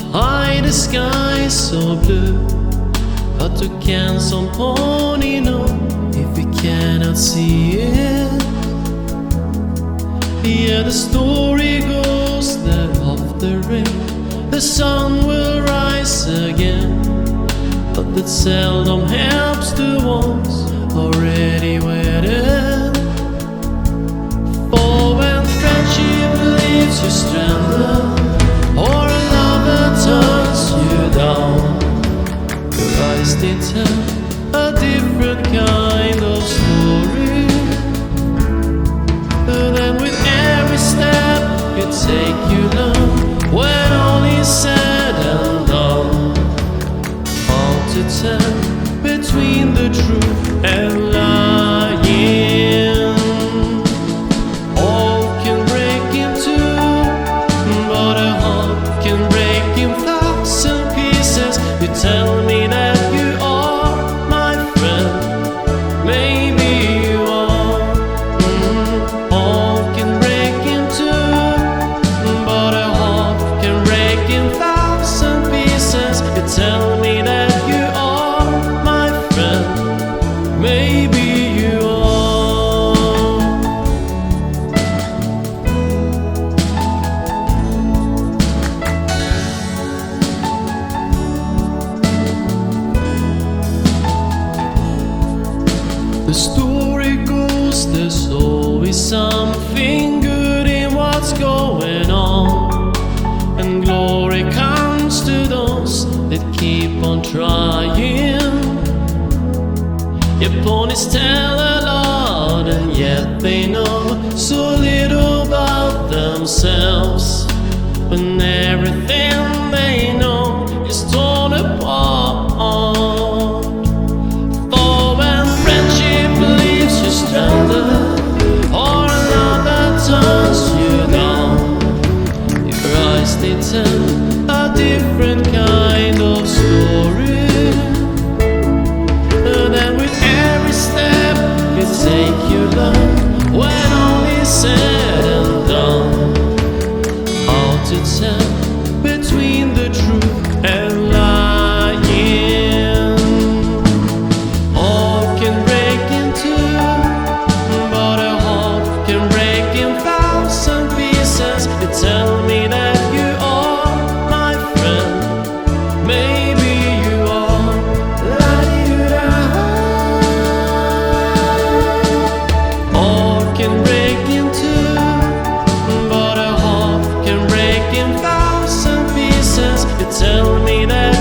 High, the sky is so blue, but we can only know if we cannot see it. Yeah, the story goes that after rain the sun will rise again, but that seldom helps the ones already waiting. For when friendship leaves you stranded, or a lover turns you down, your eyes they tell a different kind of story. Then with every step you take you learn, when all is said and done, how to tell between the truth and lying. All can break in two, but a heart can break in thousand pieces. You tell me that you are my friend, maybe you are. All can break in two, but a heart can break in thousand pieces. You tell me that you are my friend, maybe you are. The story goes there's always something good in what's going on, and glory comes to those that keep on trying. Your ponies tell a lot, and yet they know so little about themselves, when everything they know is torn apart. For when friendship leaves you stranded, or another turns you down, your eyes they tell a different kind of story. Then with every step you take you learn, when all is said and done, how to tell between the truth and lying. All can break in two, but a heart can break in thousand pieces. You tell me that you are my friend, maybe you are. La-di-da. All can break in two, but a heart can break in thousand pieces. You tell me that